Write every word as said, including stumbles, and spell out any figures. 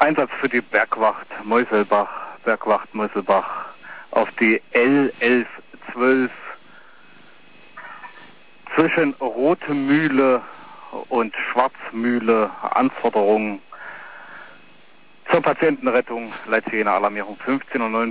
Einsatz für die Bergwacht Meuselbach, Bergwacht Meuselbach auf die L elf zwölf zwischen Rote Mühle und Schwarzmühle. Anforderungen zur Patientenrettung, Leitzigener Alarmierung fünfzehn Uhr neun.